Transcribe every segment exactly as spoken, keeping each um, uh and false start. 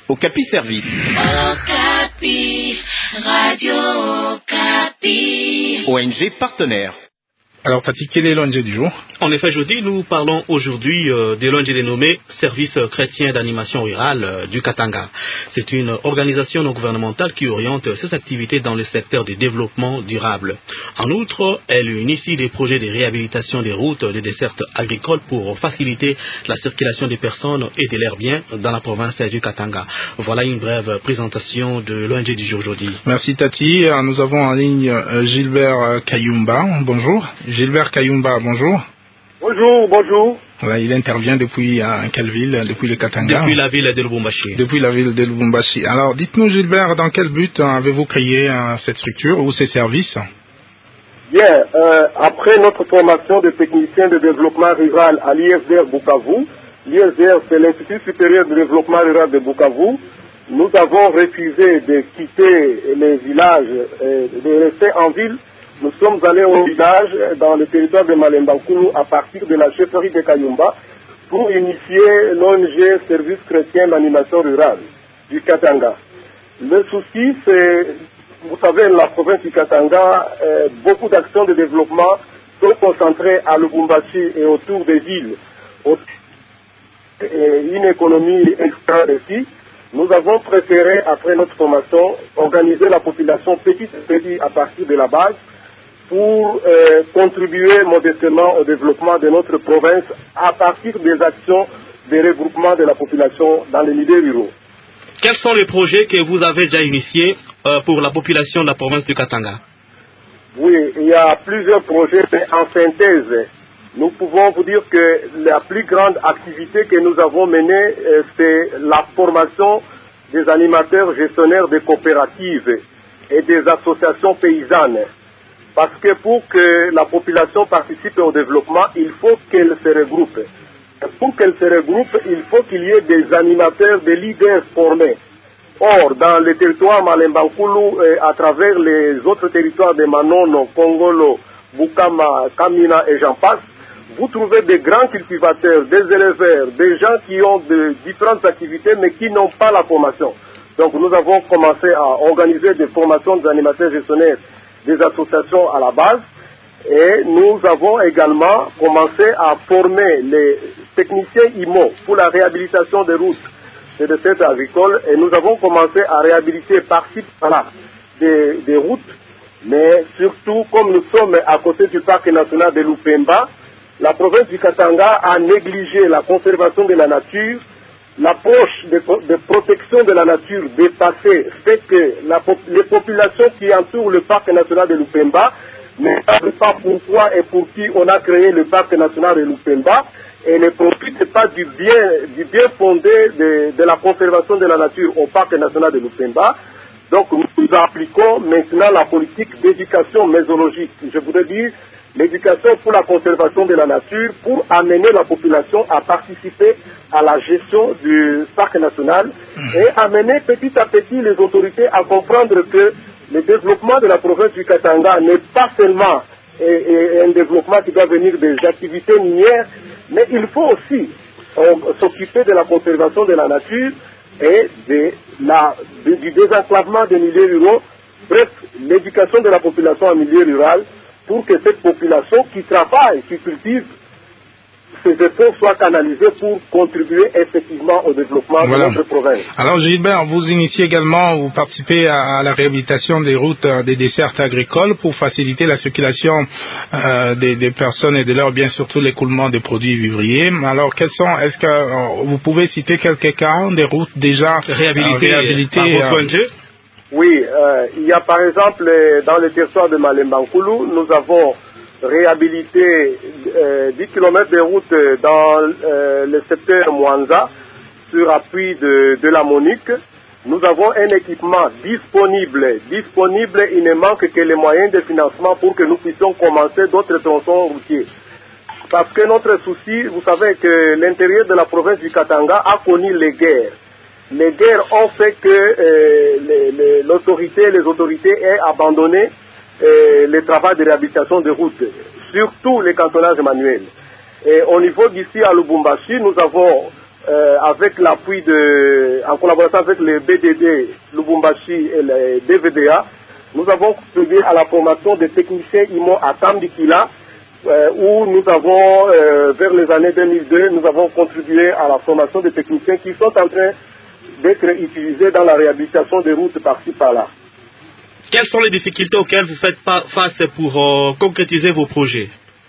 Okapi Service. Okapi, Radio Okapi. O N G partenaire. Alors, Tati, quel est l'O N G du jour? En effet, jeudi, nous parlons aujourd'hui euh, de l'O N G dénommé Service chrétien d'animation rurale euh, du Katanga. C'est une organisation non gouvernementale qui oriente ses activités dans le secteur du développement durable. En outre, elle initie des projets de réhabilitation des routes des dessertes agricoles pour faciliter la circulation des personnes et de leurs biens dans la province du Katanga. Voilà une brève présentation de l'O N G du jour aujourd'hui. Merci Tati. Nous avons en ligne Gilbert Kayumba. Bonjour. Gilbert Kayumba, bonjour. Bonjour, bonjour. Voilà, il intervient depuis euh, quelle ville? Depuis le Katanga? Depuis la ville de Lubumbashi. Depuis la ville de Lubumbashi. Alors, dites-nous Gilbert, dans quel but euh, avez-vous créé euh, cette structure ou ces services? Bien, euh, après notre formation de technicien de développement rural à l'I F D R Bukavu, l'I F D R c'est l'Institut supérieur de développement rural de Bukavu, nous avons refusé de quitter les villages et de rester en ville. Nous sommes allés au village dans le territoire de Malembankulu à partir de la chefferie de Kayumba pour initier l'O N G Service chrétien d'animation rurale du Katanga. Le souci, c'est, vous savez, la province du Katanga, euh, beaucoup d'actions de développement sont concentrées à Lubumbashi et autour des villes. Et une économie extra ici. Nous avons préféré, après notre formation, organiser la population petit à petit à partir de la base pour euh, contribuer modestement au développement de notre province à partir des actions de regroupement de la population dans les milieux ruraux. Quels sont les projets que vous avez déjà initiés euh, pour la population de la province du Katanga? Oui, il y a plusieurs projets, mais en synthèse, nous pouvons vous dire que la plus grande activité que nous avons menée, euh, c'est la formation des animateurs gestionnaires des coopératives et des associations paysannes. Parce que pour que la population participe au développement, il faut qu'elle se regroupe. Pour qu'elle se regroupe, il faut qu'il y ait des animateurs, des leaders formés. Or, dans le territoire Malembankulu, et à travers les autres territoires de Manono, Kongolo, Bukama, Kamina et j'en passe, vous trouvez des grands cultivateurs, des éleveurs, des gens qui ont de différentes activités mais qui n'ont pas la formation. Donc nous avons commencé à organiser des formations des animateurs gestionnaires des associations à la base et nous avons également commencé à former les techniciens I M O pour la réhabilitation des routes et des dessertes agricoles et nous avons commencé à réhabiliter par-ci par-là des, des routes, mais surtout comme nous sommes à côté du parc national de Lupemba, la province du Katanga a négligé la conservation de la nature. L'approche de, de protection de la nature dépassée fait que la, les populations qui entourent le parc national de Lupemba ne savent pas pourquoi et pour qui on a créé le parc national de Lupemba et ne profitent pas du bien, du bien fondé de, de la conservation de la nature au parc national de Lupemba. Donc nous appliquons maintenant la politique d'éducation mésologique. Je voudrais dire l'éducation pour la conservation de la nature pour amener la population à participer à la gestion du parc national et amener petit à petit les autorités à comprendre que le développement de la province du Katanga n'est pas seulement et, et, un développement qui doit venir des activités minières, mais il faut aussi euh, s'occuper de la conservation de la nature et de la, de, du désenclavement des milieux ruraux, bref, l'éducation de la population en milieu rural pour que cette population qui travaille, qui cultive, ces efforts soient canalisés pour contribuer effectivement au développement voilà. de notre province. Alors Gilbert, vous initiez également, vous participez à la réhabilitation des routes des dessertes agricoles pour faciliter la circulation euh, des, des personnes et de leurs biens, surtout l'écoulement des produits vivriers. Alors quels sont, est-ce que euh, vous pouvez citer quelques cas des routes déjà réhabilitées, euh, réhabilitées par votre O N G? Oui, euh, il y a par exemple dans le territoire de Malembankulu, nous avons réhabilité euh, dix kilomètres de route dans euh, le secteur Mwanza sur appui de, de la Monique. Nous avons un équipement disponible. Disponible, il ne manque que les moyens de financement pour que nous puissions commencer d'autres tronçons routiers. Parce que notre souci, vous savez que l'intérieur de la province du Katanga a connu les guerres. Les guerres ont fait que euh, les, les, l'autorité, les autorités aient abandonné euh, le travail de réhabilitation de routes, surtout les cantonnages manuels. Et au niveau d'ici à Lubumbashi, nous avons euh, avec l'appui de, en collaboration avec les B D D, Lubumbashi et les D V D A, nous avons contribué à la formation des techniciens I M O à Tambikila, euh, où nous avons, euh, vers les années deux mille deux, nous avons contribué à la formation des techniciens qui sont en train d'être utilisés dans la réhabilitation des routes par-ci par-là. Quelles sont les difficultés auxquelles vous faites face pour euh, concrétiser vos projets?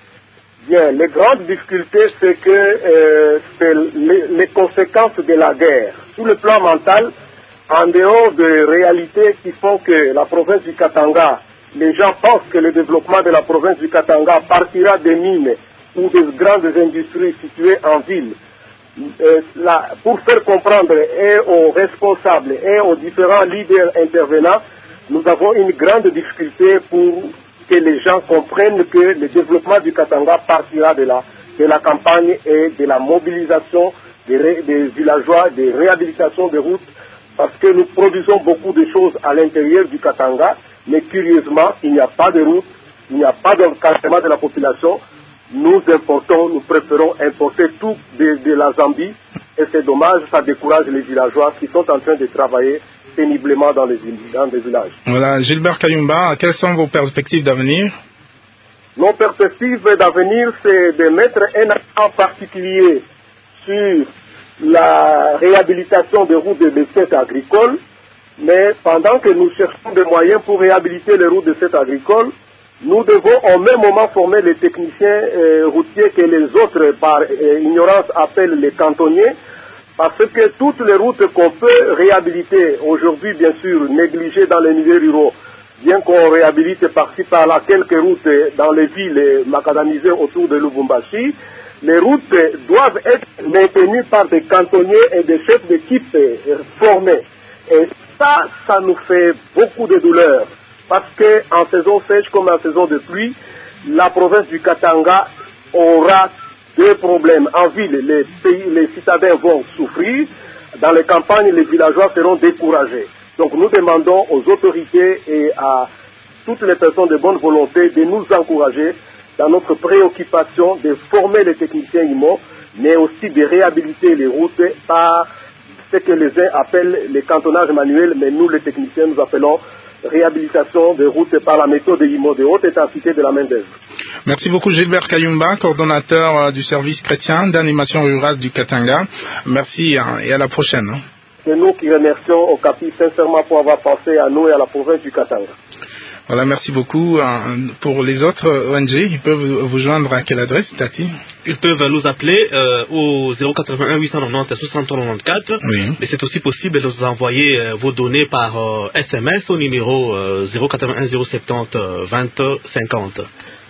Bien, les grandes difficultés, c'est que euh, c'est les, les conséquences de la guerre. Sur le plan mental, en dehors de réalités qui font que la province du Katanga, les gens pensent que le développement de la province du Katanga partira des mines ou des grandes industries situées en ville. Euh, là, pour faire comprendre et aux responsables et aux différents leaders intervenants, nous avons une grande difficulté pour que les gens comprennent que le développement du Katanga partira de la, de la campagne et de la mobilisation des, ré, des villageois, des réhabilitations des routes, parce que nous produisons beaucoup de choses à l'intérieur du Katanga, mais curieusement, il n'y a pas de route, il n'y a pas d'encadrement de la population. Nous importons, nous préférons importer tout de, de la Zambie, et c'est dommage, ça décourage les villageois qui sont en train de travailler péniblement dans les, dans les villages. Voilà, Gilbert Kayumba, quelles sont vos perspectives d'avenir? Nos perspectives d'avenir, c'est de mettre un accent particulier sur la réhabilitation des routes de cette agricole, mais pendant que nous cherchons des moyens pour réhabiliter les routes de cette agricole, nous devons au même moment former les techniciens euh, routiers que les autres, par euh, ignorance, appellent les cantonniers, parce que toutes les routes qu'on peut réhabiliter aujourd'hui, bien sûr, négligées dans les milieux ruraux, bien qu'on réhabilite par-ci par-là quelques routes dans les villes macadamisées autour de Lubumbashi, les routes doivent être maintenues par des cantonniers et des chefs d'équipe formés. Et ça, ça nous fait beaucoup de douleur. Parce qu'en saison sèche comme en saison de pluie, la province du Katanga aura deux problèmes. En ville, les, pays, les citadins vont souffrir. Dans les campagnes, les villageois seront découragés. Donc nous demandons aux autorités et à toutes les personnes de bonne volonté de nous encourager dans notre préoccupation de former les techniciens I M O, mais aussi de réhabiliter les routes par ce que les uns appellent le cantonnage manuel, mais nous les techniciens nous appelons réhabilitation des routes par la méthode I M O de haute intensité de la main d'œuvre. Merci beaucoup Gilbert Kayumba, coordonnateur du service chrétien d'animation rurale du Katanga. Merci et à la prochaine. C'est nous qui remercions au C A P I sincèrement pour avoir pensé à nous et à la province du Katanga. Voilà, merci beaucoup. Pour les autres O N G, ils peuvent vous joindre à quelle adresse, Tati? Ils peuvent nous appeler euh, au zéro quatre-vingt-un huit cent quatre-vingt-dix soixante-trois quatre-vingt-quatorze. Oui. Mais c'est aussi possible de nous envoyer euh, vos données par euh, S M S au numéro euh, zéro quatre-vingt-un zéro soixante-dix vingt cinquante.